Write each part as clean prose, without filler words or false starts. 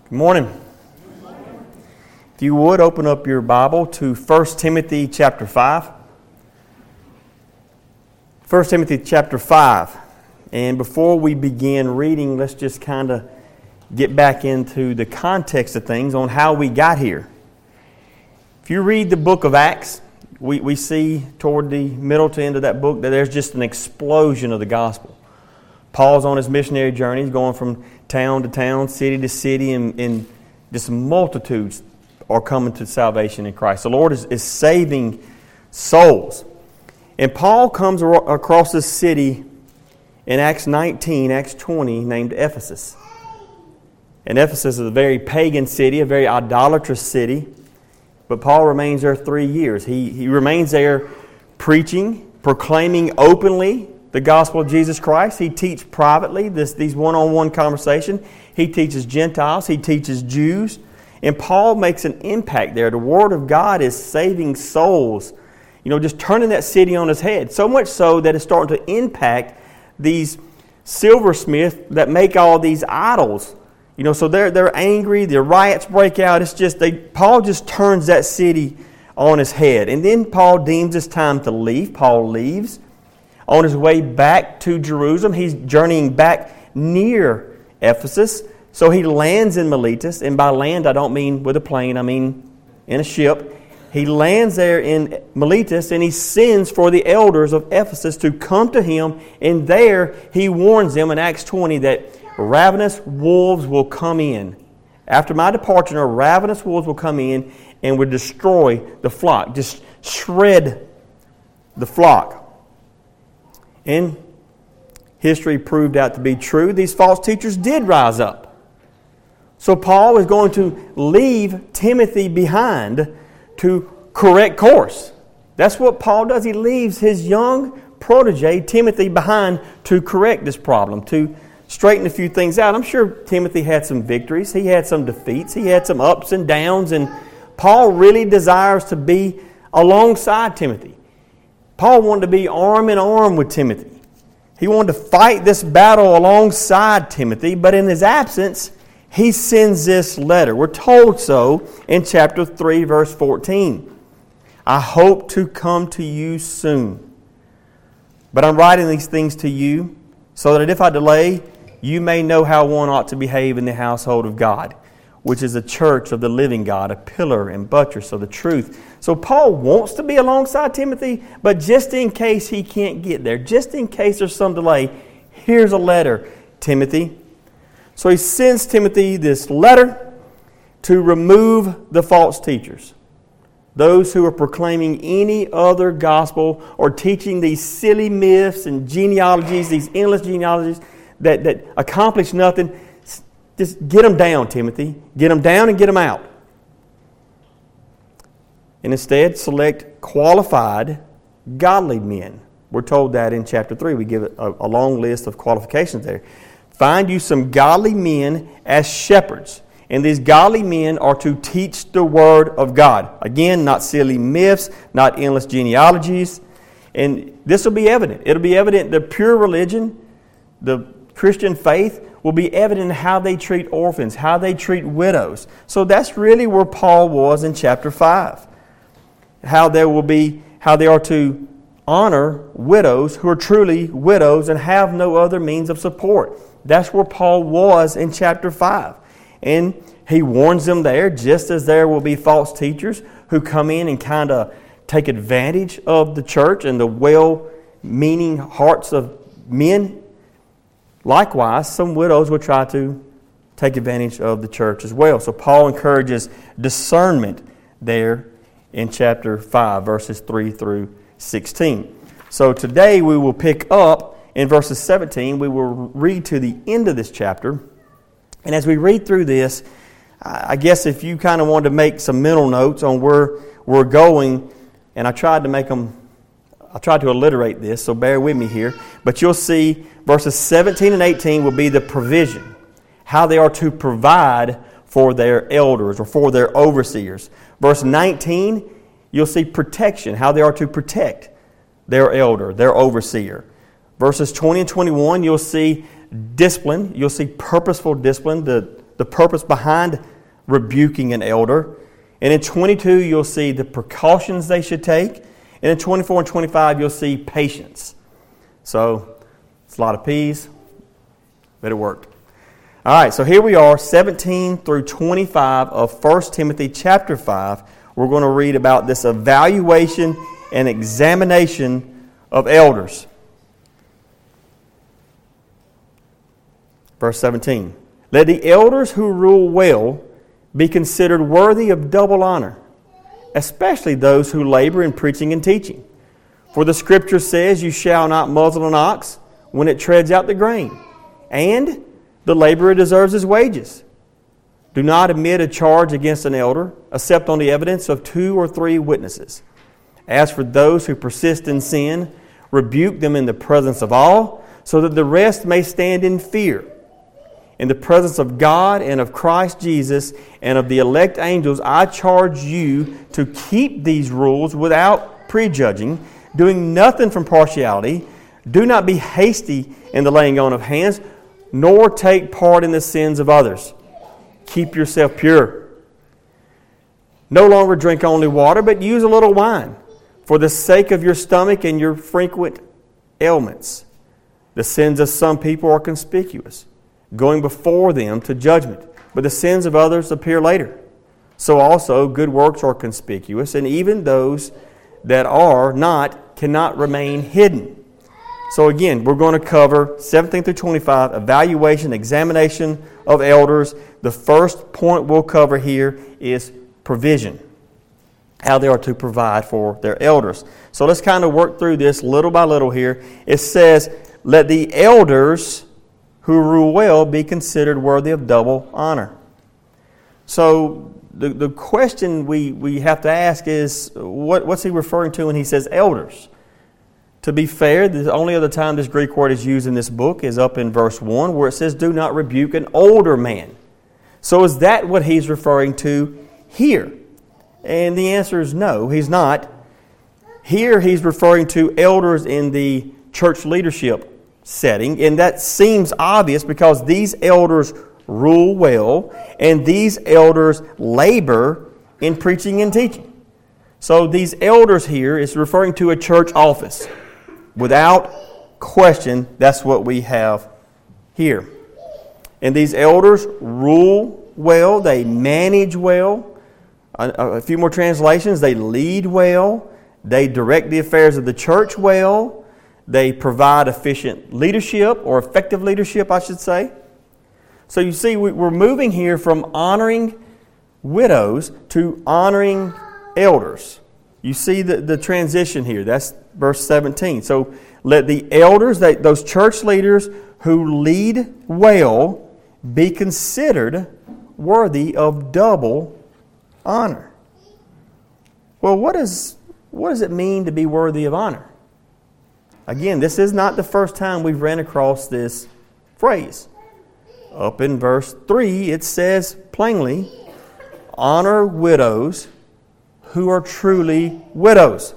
Good morning. If you would, open up your Bible to 1 Timothy chapter 5. 1 Timothy chapter 5. And before we begin reading, let's just kind of get back into the context of things on how we got here. If you read the book of Acts, we see toward the middle to end of that book that there's just an explosion of the gospel. Paul's on his missionary journey. He's going from town to town, city to city, and just multitudes are coming to salvation in Christ. The Lord is saving souls. And Paul comes across this city in Acts 19, Acts 20, named Ephesus. And Ephesus is a very pagan city, a very idolatrous city. But Paul remains there 3 years. He remains there preaching, proclaiming openly the gospel of Jesus Christ. He teaches privately these one-on-one conversations. He teaches Gentiles. He teaches Jews. And Paul makes an impact there. The Word of God is saving souls. Just turning that city on its head. So much so that it's starting to impact these silversmiths that make all these idols. So they're angry. Their riots break out. It's just Paul just turns that city on its head. And then Paul deems it's time to leave. Paul leaves. On his way back to Jerusalem, he's journeying back near Ephesus. So he lands in Miletus. And by land, I don't mean with a plane. I mean in a ship. He lands there in Miletus and he sends for the elders of Ephesus to come to him. And there he warns them in Acts 20 that ravenous wolves will come in. After my departure, ravenous wolves will come in and will destroy the flock. Just shred the flock. And history proved out to be true. These false teachers did rise up. So Paul is going to leave Timothy behind to correct course. That's what Paul does. He leaves his young protege, Timothy, behind to correct this problem, to straighten a few things out. I'm sure Timothy had some victories. He had some defeats. He had some ups and downs. And Paul really desires to be alongside Timothy. Paul wanted to be arm in arm with Timothy. He wanted to fight this battle alongside Timothy, but in his absence, he sends this letter. We're told so in chapter 3, verse 14. I hope to come to you soon. But I'm writing these things to you so that if I delay, you may know how one ought to behave in the household of God, which is a church of the living God, a pillar and buttress of the truth. So Paul wants to be alongside Timothy, but just in case he can't get there, just in case there's some delay, here's a letter, Timothy. So he sends Timothy this letter to remove the false teachers, those who are proclaiming any other gospel or teaching these silly myths and genealogies, these endless genealogies that accomplish nothing. Just get them down, Timothy. Get them down and get them out. And instead, select qualified, godly men. We're told that in chapter 3. We give a long list of qualifications there. Find you some godly men as shepherds. And these godly men are to teach the Word of God. Again, not silly myths, not endless genealogies. And this will be evident. It'll be evident the pure religion, the Christian faith, will be evident in how they treat orphans, how they treat widows. So that's really where Paul was in chapter 5. How they are to honor widows who are truly widows and have no other means of support. That's where Paul was in chapter 5. And he warns them there, just as there will be false teachers who come in and kind of take advantage of the church and the well-meaning hearts of men. Likewise, some widows will try to take advantage of the church as well. So Paul encourages discernment there in chapter 5, verses 3 through 16. So today we will pick up in verses 17. We will read to the end of this chapter. And as we read through this, I guess if you kind of wanted to make some mental notes on where we're going, and I tried to alliterate this, so bear with me here. But you'll see verses 17 and 18 will be the provision, how they are to provide for their elders or for their overseers. Verse 19, you'll see protection, how they are to protect their elder, their overseer. Verses 20 and 21, you'll see discipline. You'll see purposeful discipline, the purpose behind rebuking an elder. And in 22, you'll see the precautions they should take. And in 24 and 25, you'll see patience. So, it's a lot of P's, but it worked. All right, so here we are, 17 through 25 of 1 Timothy chapter 5. We're going to read about this evaluation and examination of elders. Verse 17. Let the elders who rule well be considered worthy of double honor, especially those who labor in preaching and teaching. For the Scripture says, you shall not muzzle an ox when it treads out the grain, and the laborer deserves his wages. Do not admit a charge against an elder, except on the evidence of 2 or 3 witnesses. As for those who persist in sin, rebuke them in the presence of all, so that the rest may stand in fear. In the presence of God and of Christ Jesus and of the elect angels, I charge you to keep these rules without prejudging, doing nothing from partiality. Do not be hasty in the laying on of hands, nor take part in the sins of others. Keep yourself pure. No longer drink only water, but use a little wine, for the sake of your stomach and your frequent ailments. The sins of some people are conspicuous, going before them to judgment, but the sins of others appear later. So also good works are conspicuous, and even those that are not cannot remain hidden. So again, we're going to cover 17 through 25, evaluation, examination of elders. The first point we'll cover here is provision, how they are to provide for their elders. So let's kind of work through this little by little here. It says, let the elders who rule well be considered worthy of double honor. So the question we have to ask is, what's he referring to when he says elders? To be fair, the only other time this Greek word is used in this book is up in verse 1, where it says, do not rebuke an older man. So is that what he's referring to here? And the answer is no, he's not. Here he's referring to elders in the church leadership setting, and that seems obvious because these elders rule well, and these elders labor in preaching and teaching. So these elders here is referring to a church office. Without question, that's what we have here. And these elders rule well, they manage well. A few more translations, they lead well, they direct the affairs of the church well, they provide efficient leadership, or effective leadership, I should say. So you see, we're moving here from honoring widows to honoring elders. You see the transition here. That's verse 17. So let the elders, those church leaders who lead well, be considered worthy of double honor. Well, what does it mean to be worthy of honor? Again, this is not the first time we've ran across this phrase. Up in verse 3, it says plainly, honor widows who are truly widows.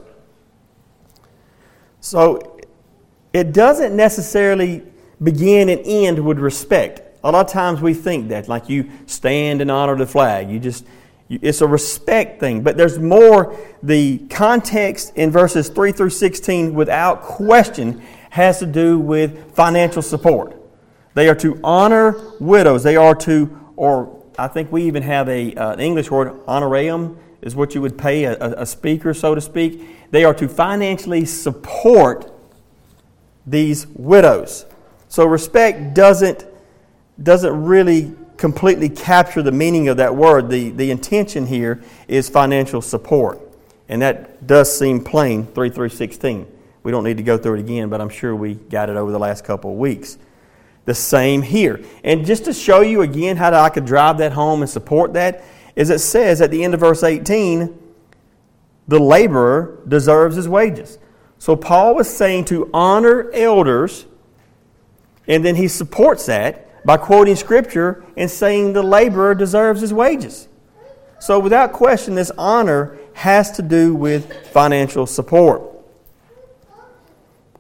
So it doesn't necessarily begin and end with respect. A lot of times we think that, like you stand and honor the flag. It's a respect thing. But there's more. The context in verses 3 through 16, without question, has to do with financial support. They are to honor widows. They are to, or I think we even have an English word, honorarium, is what you would pay a speaker, so to speak. They are to financially support these widows. So respect doesn't really completely capture the meaning of that word. The intention here is financial support. And that does seem plain, 3 through 16. We don't need to go through it again, but I'm sure we got it over the last couple of weeks. The same here. And just to show you again how I could drive that home and support that, is it says at the end of verse 18, the laborer deserves his wages. So Paul was saying to honor elders, and then he supports that by quoting Scripture and saying the laborer deserves his wages. So without question, this honor has to do with financial support.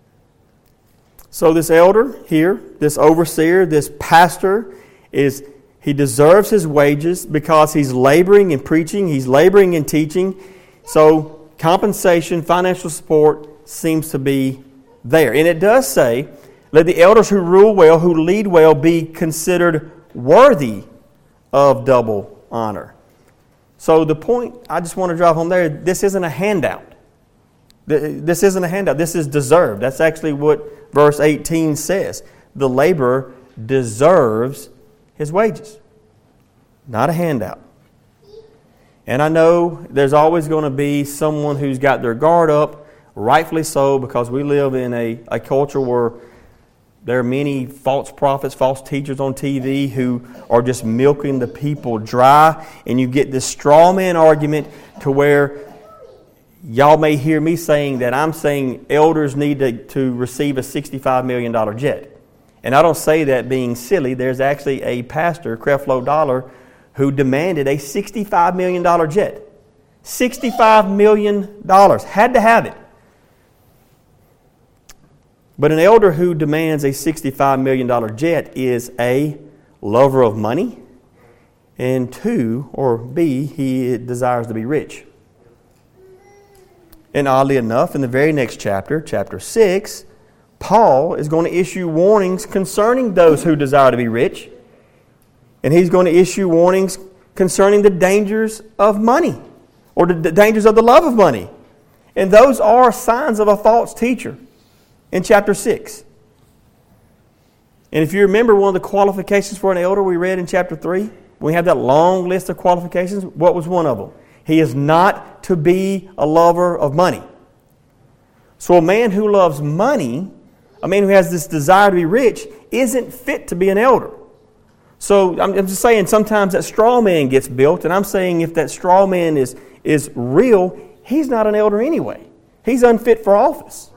So this elder here, this overseer, this pastor is He deserves his wages because he's laboring in preaching, he's laboring in teaching. So compensation, financial support seems to be there. And it does say, let the elders who rule well, who lead well, be considered worthy of double honor. So the point I just want to drive home there, this isn't a handout. This isn't a handout. This is deserved. That's actually what verse 18 says. The laborer deserves his wages. Not a handout. And I know there's always going to be someone who's got their guard up, rightfully so, because we live in a culture where there are many false prophets, false teachers on TV who are just milking the people dry. And you get this straw man argument to where y'all may hear me saying that I'm saying elders need to receive a $65 million jet. And I don't say that being silly. There's actually a pastor, Creflo Dollar, who demanded a $65 million jet. $65 million. Had to have it. But an elder who demands a $65 million jet is A, lover of money, and B, he desires to be rich. And oddly enough, in the very next chapter, chapter 6, Paul is going to issue warnings concerning those who desire to be rich. And he's going to issue warnings concerning the dangers of money, or the dangers of the love of money. And those are signs of a false teacher in chapter 6. And if you remember one of the qualifications for an elder we read in chapter 3, we have that long list of qualifications. What was one of them? He is not to be a lover of money. So a man who loves money, a man who has this desire to be rich, isn't fit to be an elder. So I'm just saying sometimes that straw man gets built, and I'm saying if that straw man is real, he's not an elder anyway. He's unfit for office.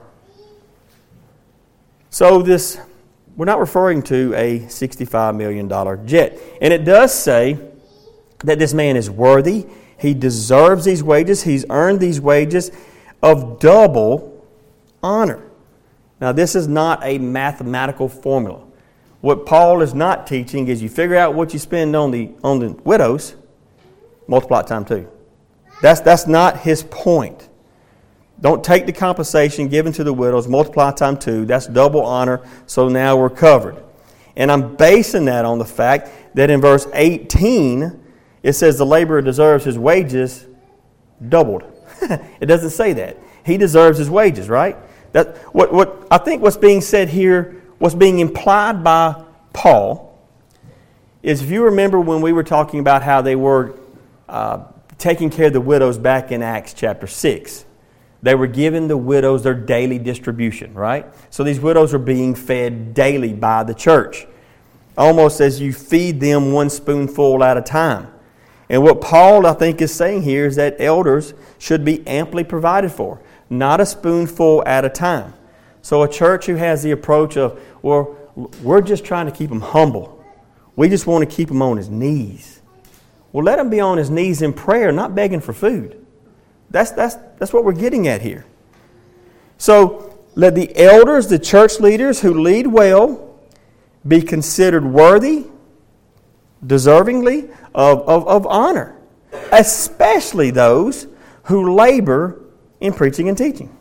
So we're not referring to a $65 million jet. And it does say that this man is worthy. He deserves these wages. He's earned these wages of double honor. Now, this is not a mathematical formula. What Paul is not teaching is you figure out what you spend on the widows, multiply it times 2. That's not his point. Don't take the compensation given to the widows, multiply times 2. That's double honor, so now we're covered. And I'm basing that on the fact that in verse 18, it says the laborer deserves his wages doubled. It doesn't say that. He deserves his wages, right? That what I think what's being said here, what's being implied by Paul, is if you remember when we were talking about how they were taking care of the widows back in Acts chapter 6. They were giving the widows their daily distribution, right? So these widows are being fed daily by the church. Almost as you feed them one spoonful at a time. And what Paul, I think, is saying here is that elders should be amply provided for, not a spoonful at a time. So a church who has the approach of, well, we're just trying to keep him humble. We just want to keep him on his knees. Well, let him be on his knees in prayer, not begging for food. That's what we're getting at here. So let the elders, the church leaders who lead well, be considered worthy, deservingly of honor, especially those who labor in preaching and teaching.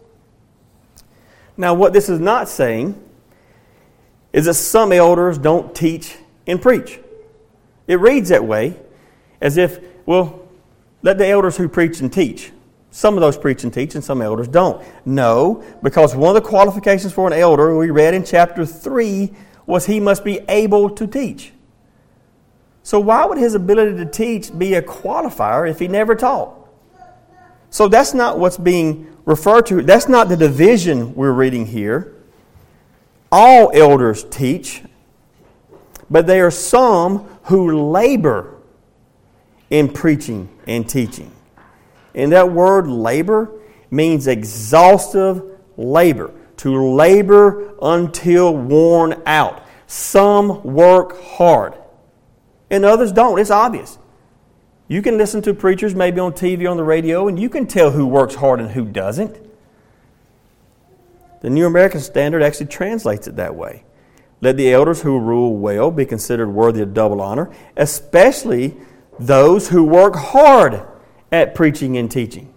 Now, what this is not saying is that some elders don't teach and preach. It reads that way, as if, well, let the elders who preach and teach. Some of those preach and teach and some elders don't. No, because one of the qualifications for an elder we read in chapter 3 was he must be able to teach. So why would his ability to teach be a qualifier if he never taught? So that's not what's being referred to. That's not the division we're reading here. All elders teach, but there are some who labor in preaching and teaching. And that word labor means exhaustive labor. To labor until worn out. Some work hard. And others don't. It's obvious. You can listen to preachers maybe on TV or on the radio, and you can tell who works hard and who doesn't. The New American Standard actually translates it that way. Let the elders who rule well be considered worthy of double honor, especially those who work hard at preaching and teaching.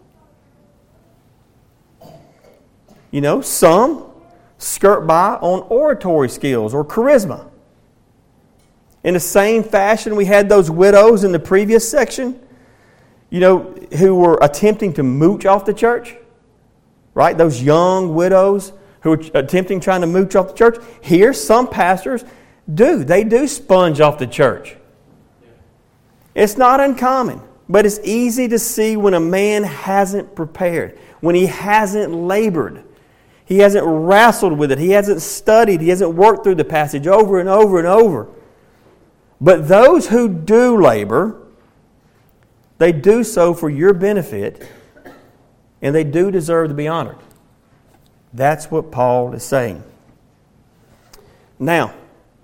You know, some skirt by on oratory skills or charisma. In the same fashion, we had those widows in the previous section, you know, who were attempting to mooch off the church. Right? Those young widows who are trying to mooch off the church. Here, some pastors do. They do sponge off the church. It's not uncommon, but it's easy to see when a man hasn't prepared, when he hasn't labored, he hasn't wrestled with it, he hasn't studied, he hasn't worked through the passage over and over and over. But those who do labor, they do so for your benefit, and they do deserve to be honored. That's what Paul is saying. Now,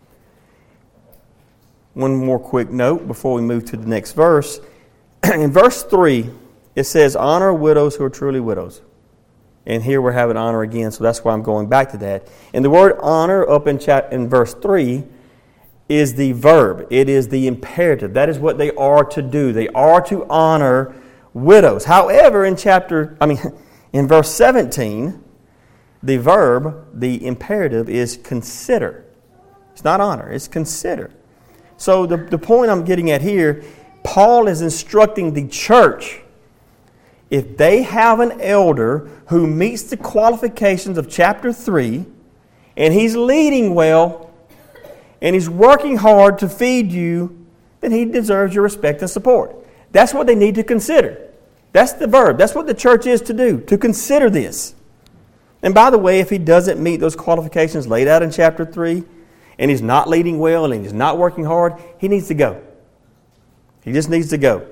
one more quick note before we move to the next verse. In verse 3, it says, honor widows who are truly widows. And here we're having honor again, so that's why I'm going back to that. And the word honor up in verse 3 is the verb. It is the imperative. That is what they are to do. They are to honor widows. However, in verse 17, the verb, the imperative, is consider. It's not honor, it's consider. So the point I'm getting at here, Paul is instructing the church, if they have an elder who meets the qualifications of chapter 3, and he's leading well, and he's working hard to feed you, then he deserves your respect and support. That's what they need to consider. That's the verb. That's what the church is to do, to consider this. And by the way, if he doesn't meet those qualifications laid out in chapter 3, and he's not leading well, and he's not working hard, he needs to go. He just needs to go.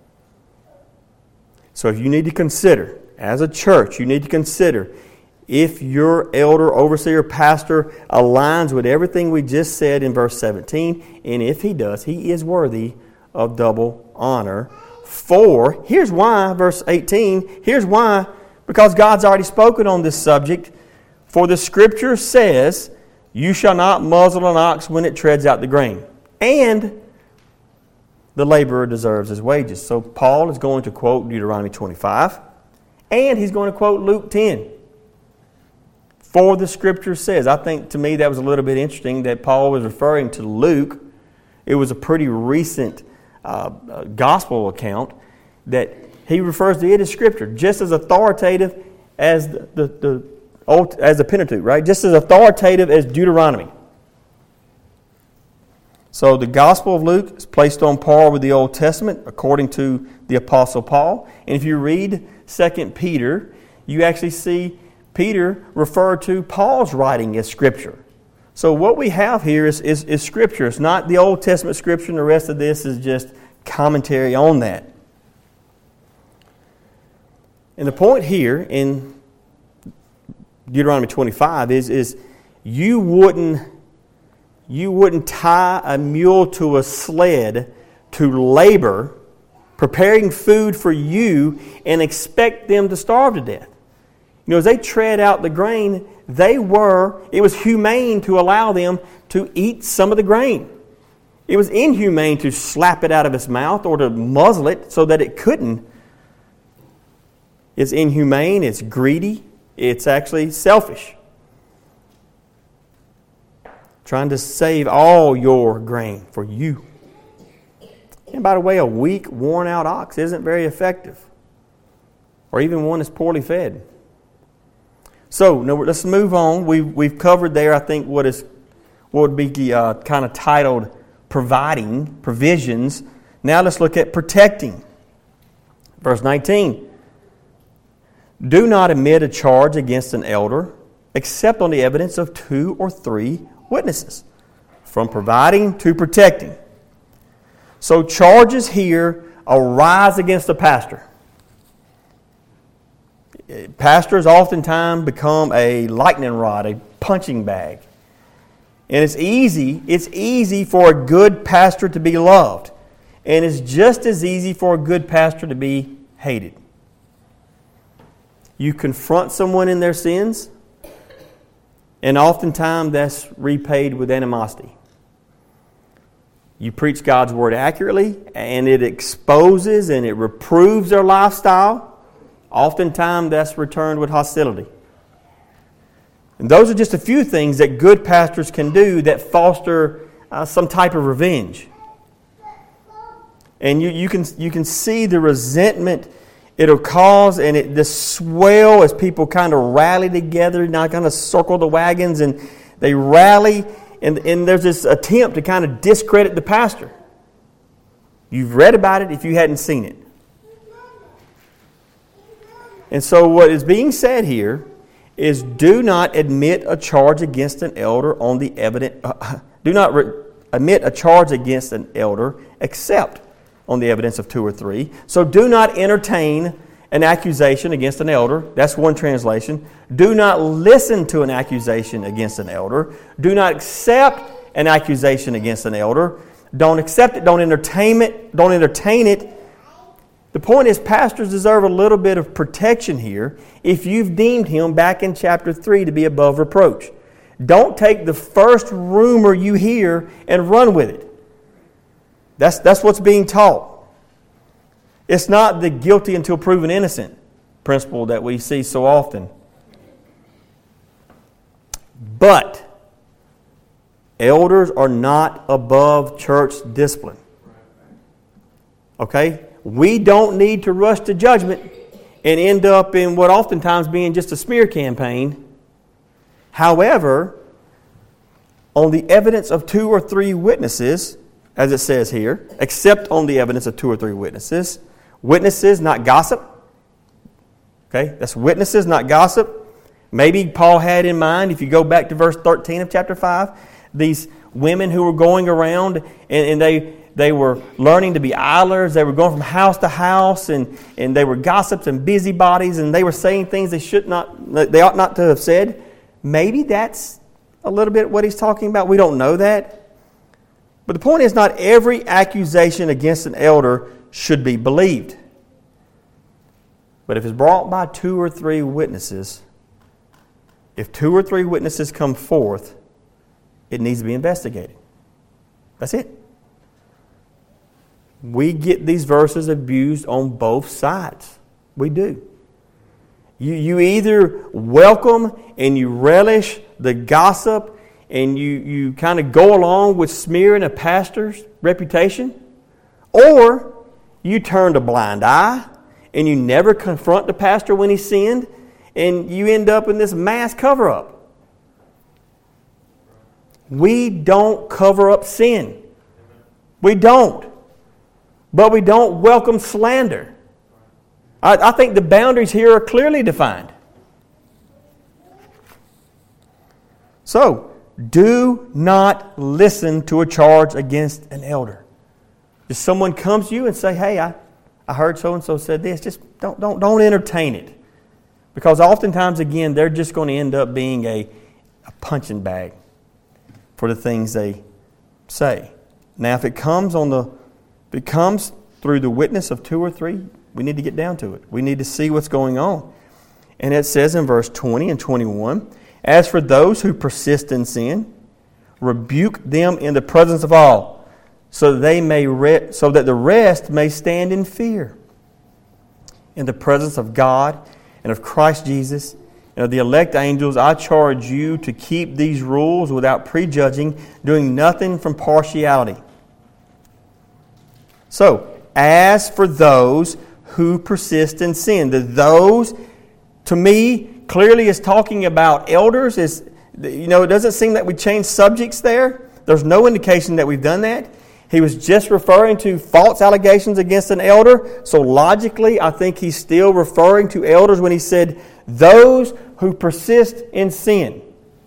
So if you need to consider, as a church, you need to consider if your elder, overseer, pastor aligns with everything we just said in verse 17, and if he does, he is worthy of double honor. For, here's why, verse 18, here's why, because God's already spoken on this subject. For the Scripture says, you shall not muzzle an ox when it treads out the grain. And the laborer deserves his wages. So Paul is going to quote Deuteronomy 25, and he's going to quote Luke 10. For the Scripture says. I think, to me, that was a little bit interesting that Paul was referring to Luke. It was a pretty recent gospel account that he refers to it as Scripture, just as authoritative as the Pentateuch, right? Just as authoritative as Deuteronomy. So the Gospel of Luke is placed on par with the Old Testament, according to the Apostle Paul. And if you read 2 Peter, you actually see Peter refer to Paul's writing as Scripture. So what we have here is Scripture. It's not the Old Testament Scripture, and the rest of this is just commentary on that. And the point here in Deuteronomy 25 is you wouldn't tie a mule to a sled to labor, preparing food for you, and expect them to starve to death. You know, as they tread out the grain, it was humane to allow them to eat some of the grain. It was inhumane to slap it out of its mouth or to muzzle it so that it couldn't. It's inhumane, it's greedy, it's actually selfish. Trying to save all your grain for you. And by the way, a weak, worn-out ox isn't very effective. Or even one that's poorly fed. So, now let's move on. We've covered there, I think, what would be kind of titled providing, provisions. Now let's look at protecting. Verse 19. Do not admit a charge against an elder, except on the evidence of 2 or 3 witnesses. From providing to protecting. So charges here arise against the pastor. Pastors oftentimes become a lightning rod, a punching bag. And it's easy for a good pastor to be loved. And it's just as easy for a good pastor to be hated. You confront someone in their sins, And oftentimes that's repaid with animosity. You preach God's Word accurately, and it exposes and it reproves their lifestyle. Oftentimes that's returned with hostility. And those are just a few things that good pastors can do that foster some type of revenge. And you can see the resentment it'll cause, and this swell as people kind of rally together, now kind of circle the wagons, and they rally, and there's this attempt to kind of discredit the pastor. You've read about it if you hadn't seen it. And so what is being said here is, do not admit a charge against an elder on the evidence. Admit a charge against an elder except on the evidence of 2 or 3. So do not entertain an accusation against an elder. That's one translation. Do not listen to an accusation against an elder. Do not accept an accusation against an elder. Don't accept it. Don't entertain it. Don't entertain it. The point is, pastors deserve a little bit of protection here if you've deemed him back in chapter 3 to be above reproach. Don't take the first rumor you hear and run with it. That's what's being taught. It's not the guilty until proven innocent principle that we see so often. But elders are not above church discipline. Okay? We don't need to rush to judgment and end up in what oftentimes being just a smear campaign. However, on the evidence of 2 or 3 witnesses, as it says here, except on the evidence of 2 or 3 witnesses. Witnesses, not gossip. Okay, that's witnesses, not gossip. Maybe Paul had in mind, if you go back to verse 13 of chapter 5, these women who were going around and they were learning to be idlers. They were going from house to house, and they were gossips and busybodies, and they were saying things they ought not to have said. Maybe that's a little bit what he's talking about. We don't know that. But the point is, not every accusation against an elder should be believed. But if it's brought by 2 or 3 witnesses, if 2 or 3 witnesses come forth, it needs to be investigated. That's it. We get these verses abused on both sides. We do. You either welcome and you relish the gossip and you kind of go along with smearing a pastor's reputation, or you turn a blind eye and you never confront the pastor when he sinned, and you end up in this mass cover-up. We don't cover up sin. We don't. But we don't welcome slander. I think the boundaries here are clearly defined. So, do not listen to a charge against an elder. If someone comes to you and say, "Hey, I heard so-and-so said this," just don't entertain it. Because oftentimes, again, they're just going to end up being a punching bag for the things they say. Now, if it comes through the witness of 2 or 3, we need to get down to it. We need to see what's going on. And it says in verse 20 and 21, "As for those who persist in sin, rebuke them in the presence of all, so that the rest may stand in fear. In the presence of God and of Christ Jesus and of the elect angels, I charge you to keep these rules without prejudging, doing nothing from partiality." So, as for those who persist in sin, those, to me, clearly is talking about elders. It doesn't seem that we changed subjects there. There's no indication that we've done that. He was just referring to false allegations against an elder. So logically, I think he's still referring to elders when he said, those who persist in sin.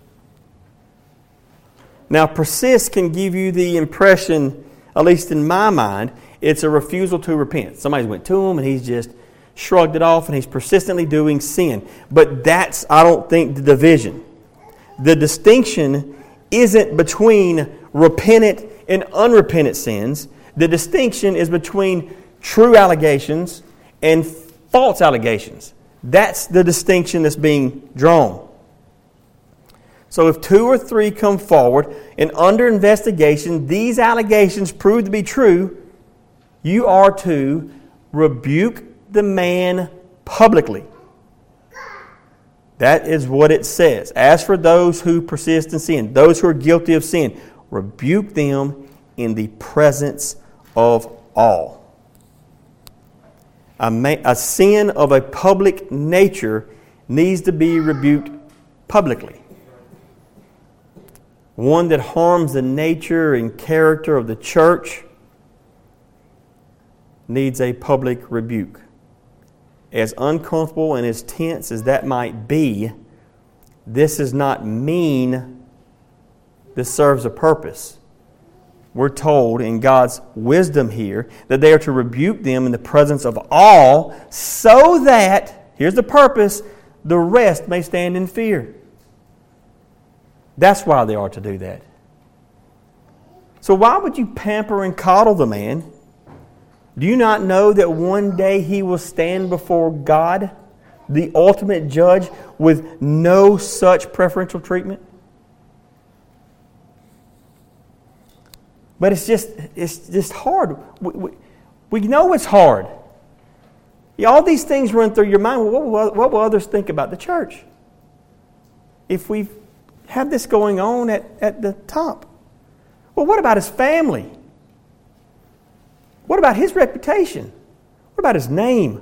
Now, persist can give you the impression, at least in my mind, it's a refusal to repent. Somebody went to him and he's just shrugged it off and he's persistently doing sin. But that's, I don't think, the division. The distinction isn't between repentant and unrepentant sins. The distinction is between true allegations and false allegations. That's the distinction that's being drawn. So if 2 or 3 come forward and under investigation, these allegations prove to be true, you are to rebuke the man publicly. That is what it says. As for those who persist in sin, those who are guilty of sin, rebuke them in the presence of all. A sin of a public nature needs to be rebuked publicly. One that harms the nature and character of the church needs a public rebuke. As uncomfortable and as tense as that might be, this does not mean this serves a purpose. We're told in God's wisdom here that they are to rebuke them in the presence of all so that, here's the purpose, the rest may stand in fear. That's why they are to do that. So why would you pamper and coddle the man? Do you not know that one day he will stand before God, the ultimate judge, with no such preferential treatment? But it's just hard. We know it's hard. All these things run through your mind. What will others think about the church if we have this going on at the top? Well, what about his family? What about his reputation? What about his name?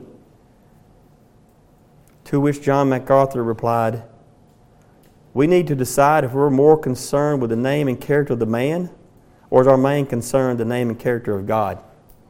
To which John MacArthur replied, we need to decide if we're more concerned with the name and character of the man, or is our main concern the name and character of God?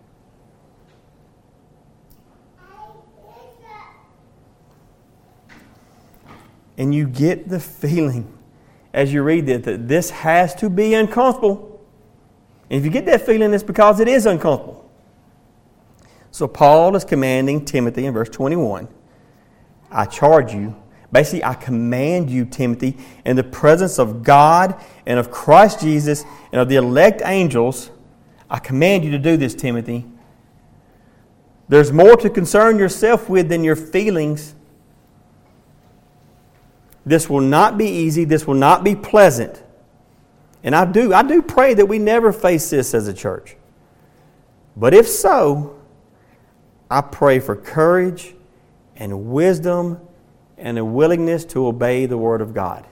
And you get the feeling as you read it that this has to be uncomfortable. And if you get that feeling, it's because it is uncomfortable. So Paul is commanding Timothy in verse 21, I charge you, basically I command you, Timothy, in the presence of God and of Christ Jesus and of the elect angels, I command you to do this, Timothy. There's more to concern yourself with than your feelings. This will not be easy. This will not be pleasant. And I do pray that we never face this as a church. But if so, I pray for courage and wisdom and a willingness to obey the Word of God.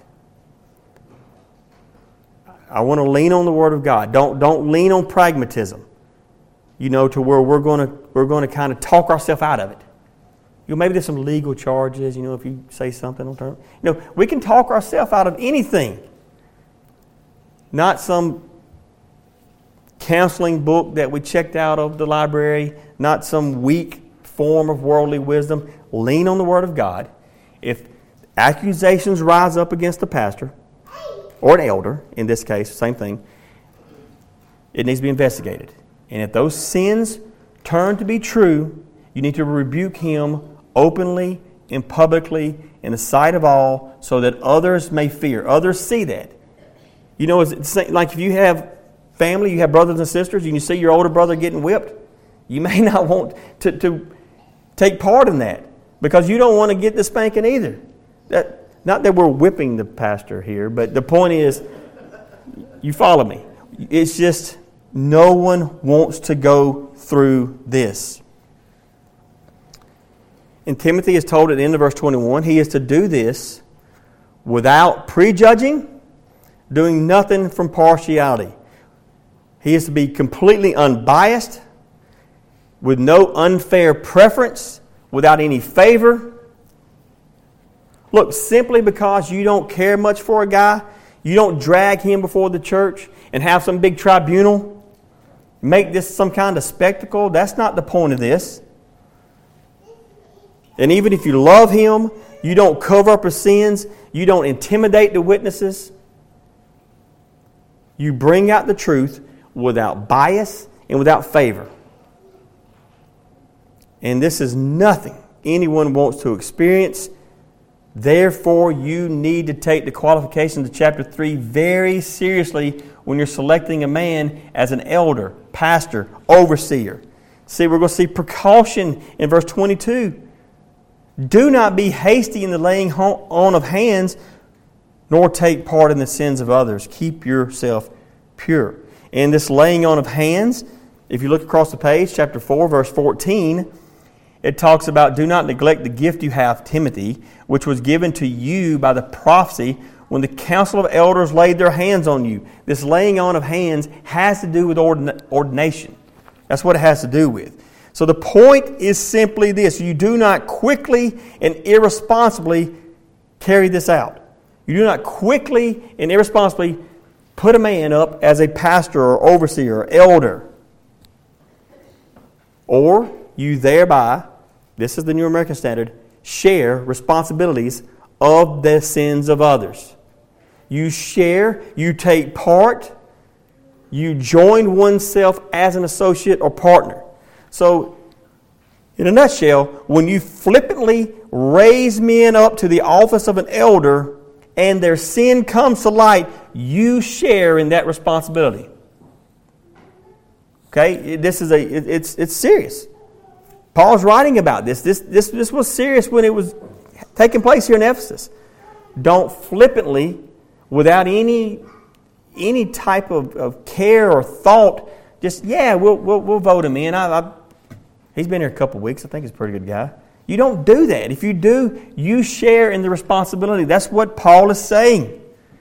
I want to lean on the Word of God. Don't lean on pragmatism, to where we're going to kind of talk ourselves out of it. Maybe there's some legal charges, if you say something on term. We can talk ourselves out of anything. Not some counseling book that we checked out of the library, not some weak form of worldly wisdom. Lean on the Word of God. If accusations rise up against the pastor, or an elder, in this case, same thing, it needs to be investigated. And if those sins turn to be true, you need to rebuke him openly and publicly in the sight of all so that others may fear. Others see that. It's like if you have family, you have brothers and sisters, and you see your older brother getting whipped, you may not want to take part in that because you don't want to get the spanking either. Not that we're whipping the pastor here, but the point is, you follow me. It's just no one wants to go through this. And Timothy is told at the end of verse 21, he is to do this without prejudging, doing nothing from partiality. He is to be completely unbiased, with no unfair preference, without any favor. Look, simply because you don't care much for a guy, you don't drag him before the church and have some big tribunal, make this some kind of spectacle. That's not the point of this. And even if you love him, you don't cover up his sins, you don't intimidate the witnesses. You bring out the truth without bias and without favor. And this is nothing anyone wants to experience. Therefore, you need to take the qualifications of chapter 3 very seriously when you're selecting a man as an elder, pastor, overseer. See, we're going to see precaution in verse 22. Do not be hasty in the laying on of hands, nor take part in the sins of others. Keep yourself pure. And this laying on of hands, if you look across the page, chapter 4, verse 14, it talks about, do not neglect the gift you have, Timothy, which was given to you by the prophecy when the council of elders laid their hands on you. This laying on of hands has to do with ordination. That's what it has to do with. So the point is simply this. You do not quickly and irresponsibly carry this out. You do not quickly and irresponsibly put a man up as a pastor or overseer or elder. Or you thereby, this is the New American Standard, share responsibilities of the sins of others. You share, you take part, you join oneself as an associate or partner. So, in a nutshell, when you flippantly raise men up to the office of an elder and their sin comes to light, you share in that responsibility. Okay, this is it's serious. Paul's writing about this. This was serious when it was taking place here in Ephesus. Don't flippantly, without any type of care or thought, just we'll vote him in. He's been here a couple of weeks. I think he's a pretty good guy. You don't do that. If you do, you share in the responsibility. That's what Paul is saying.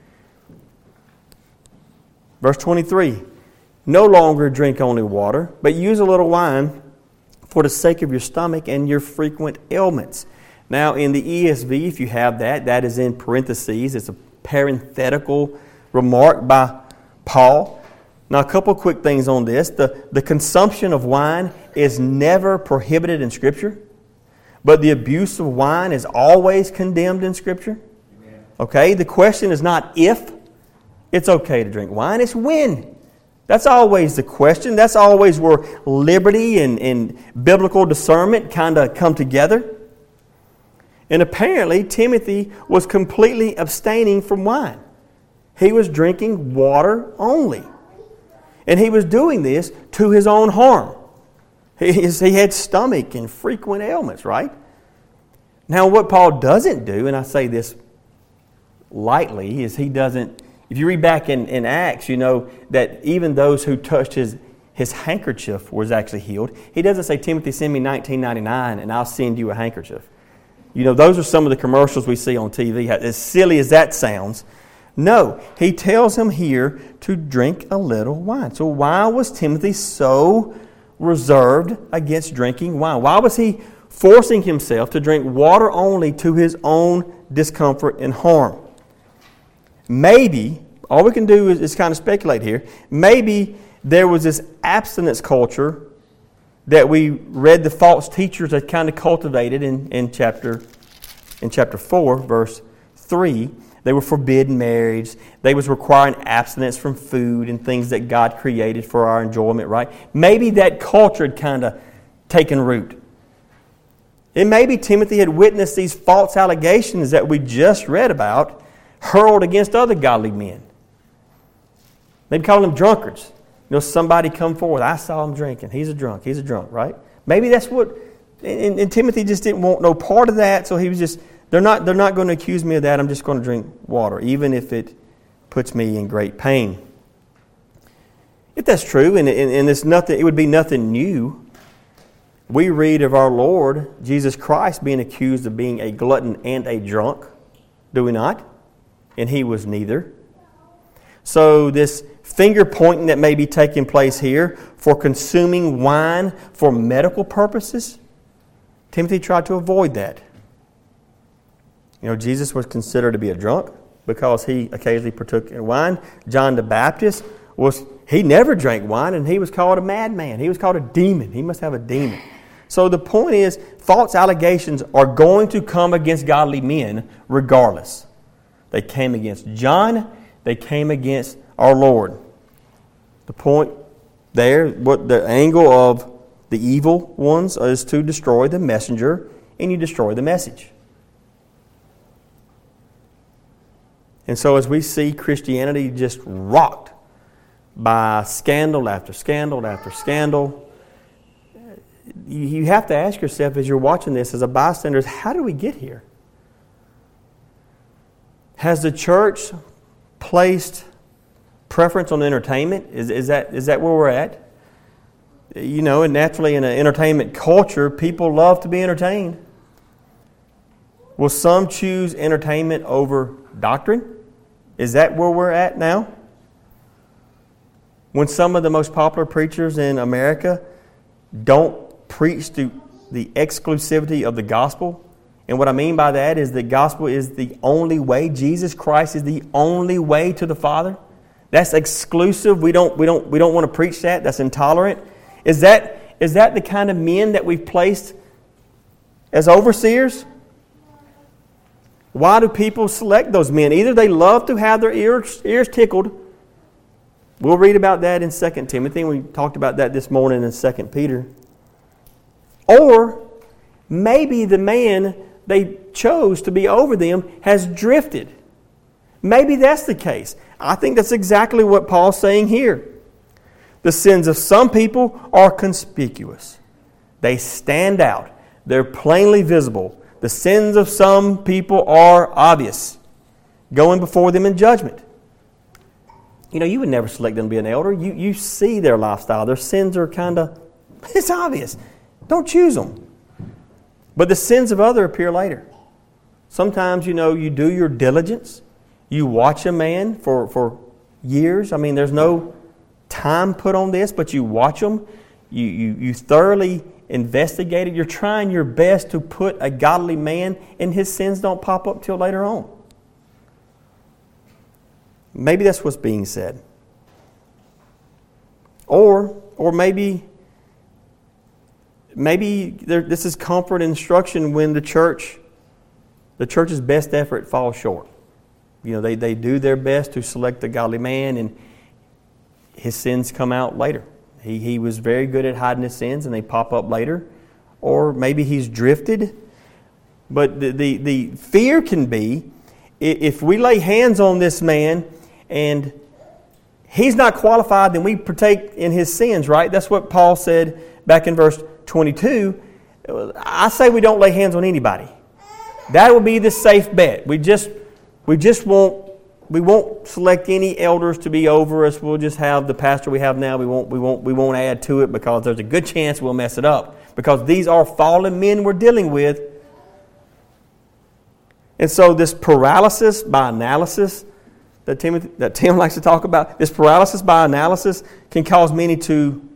Verse 23. No longer drink only water, but use a little wine for the sake of your stomach and your frequent ailments. Now, in the ESV, if you have that, that is in parentheses. It's a parenthetical remark by Paul. Now, a couple quick things on this. The consumption of wine is never prohibited in Scripture, but the abuse of wine is always condemned in Scripture. Okay? The question is not if it's okay to drink wine, it's when. That's always the question. That's always where liberty and biblical discernment kind of come together. And apparently, Timothy was completely abstaining from wine. He was drinking water only. And he was doing this to his own harm. He had stomach and frequent ailments, right? Now, what Paul doesn't do, and I say this lightly, is he doesn't... If you read back in Acts, you know that even those who touched his handkerchief was actually healed. He doesn't say, Timothy, send me $19.99 and I'll send you a handkerchief. You know, those are some of the commercials we see on TV. As silly as that sounds. No, he tells him here to drink a little wine. So why was Timothy so reserved against drinking wine? Why was he forcing himself to drink water only to his own discomfort and harm? Maybe, all we can do is kind of speculate here, maybe there was this abstinence culture that we read the false teachers had kind of cultivated in chapter 4, verse 3. They were forbidding marriage. They was requiring abstinence from food and things that God created for our enjoyment, right? Maybe that culture had kind of taken root. And maybe Timothy had witnessed these false allegations that we just read about hurled against other godly men. Maybe calling them drunkards. You know, somebody come forward, I saw him drinking. He's a drunk, right? Maybe that's what... And Timothy just didn't want no part of that, so he was just... They're not going to accuse me of that. I'm just going to drink water, even if it puts me in great pain. If that's true, and it's nothing, it would be nothing new. We read of our Lord Jesus Christ being accused of being a glutton and a drunk, do we not? And he was neither. So this finger pointing that may be taking place here for consuming wine for medical purposes, Timothy tried to avoid that. You know, Jesus was considered to be a drunk because he occasionally partook in wine. John the Baptist he never drank wine, and he was called a madman. He was called a demon. He must have a demon. So the point is, false allegations are going to come against godly men regardless. They came against John. They came against our Lord. The point there, what the angle of the evil ones is to destroy the messenger, and you destroy the message. And so as we see Christianity just rocked by scandal after scandal after scandal, you have to ask yourself as you're watching this as a bystander, how did we get here? Has the church placed preference on entertainment? Is that where we're at? You know, and naturally in an entertainment culture, people love to be entertained. Will some choose entertainment over doctrine? Is that where we're at now? When some of the most popular preachers in America don't preach the exclusivity of the gospel, and what I mean by that is the gospel is the only way. Jesus Christ is the only way to the Father. That's exclusive. We don't want to preach that. That's intolerant. Is that the kind of men that we've placed as overseers? Why do people select those men? Either they love to have their ears tickled. We'll read about that in 2 Timothy. We talked about that this morning in 2 Peter. Or maybe the man they chose to be over them has drifted. Maybe that's the case. I think that's exactly what Paul's saying here. The sins of some people are conspicuous. They stand out. They're plainly visible. The sins of some people are obvious, going before them in judgment. You know, you would never select them to be an elder. You see their lifestyle. Their sins are it's obvious. Don't choose them. But the sins of others appear later. Sometimes, you do your diligence. You watch a man for years. I mean, there's no time put on this, but you watch them. You thoroughly investigate it. You're trying your best to put a godly man, and his sins don't pop up till later on. Maybe that's what's being said. Or maybe this is comfort and instruction when the church's best effort falls short. They do their best to select a godly man, and his sins come out later. He was very good at hiding his sins, and they pop up later. Or maybe he's drifted. But the fear can be, if we lay hands on this man and he's not qualified, then we partake in his sins, right? That's what Paul said back in verse 22. I say we don't lay hands on anybody. That would be the safe bet. We won't select any elders to be over us. We'll just have the pastor we have now. We won't add to it because there's a good chance we'll mess it up. Because these are fallen men we're dealing with. And so this paralysis by analysis that Tim likes to talk about, this paralysis by analysis can cause many to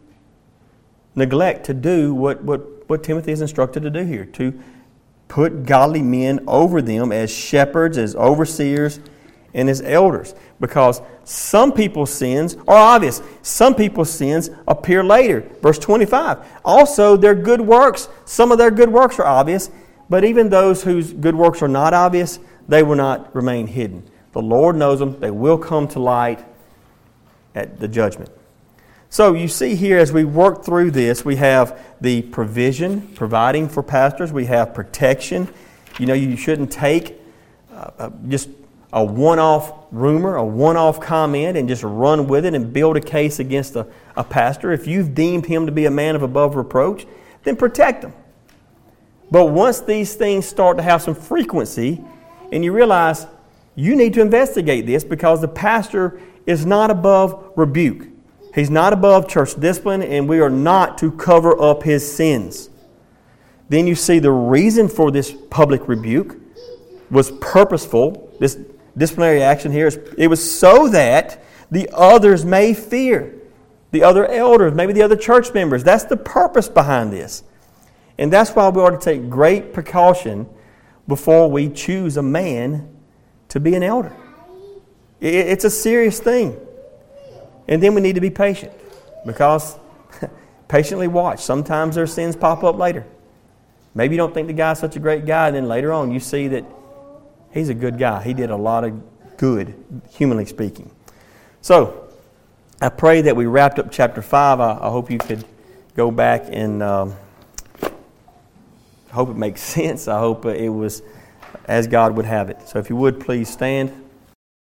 neglect to do what Timothy is instructed to do here, to put godly men over them as shepherds, as overseers, and as elders. Because some people's sins are obvious. Some people's sins appear later. Verse 25. Also, their good works, some of their good works are obvious, but even those whose good works are not obvious, they will not remain hidden. The Lord knows them. They will come to light at the judgment. So you see here as we work through this, we have the provision, providing for pastors. We have protection. You shouldn't take just a one-off rumor, a one-off comment, and just run with it and build a case against a pastor. If you've deemed him to be a man of above reproach, then protect him. But once these things start to have some frequency, and you realize you need to investigate this because the pastor is not above rebuke. He's not above church discipline, and we are not to cover up his sins. Then you see the reason for this public rebuke was purposeful. This disciplinary action here, it was so that the others may fear. The other elders, maybe the other church members. That's the purpose behind this. And that's why we ought to take great precaution before we choose a man to be an elder. It's a serious thing. And then we need to be patient, because patiently watch. Sometimes their sins pop up later. Maybe you don't think the guy's such a great guy, and then later on you see that he's a good guy. He did a lot of good, humanly speaking. So, I pray that we wrapped up chapter 5. I hope you could go back and I hope it makes sense. I hope it was as God would have it. So if you would, please stand.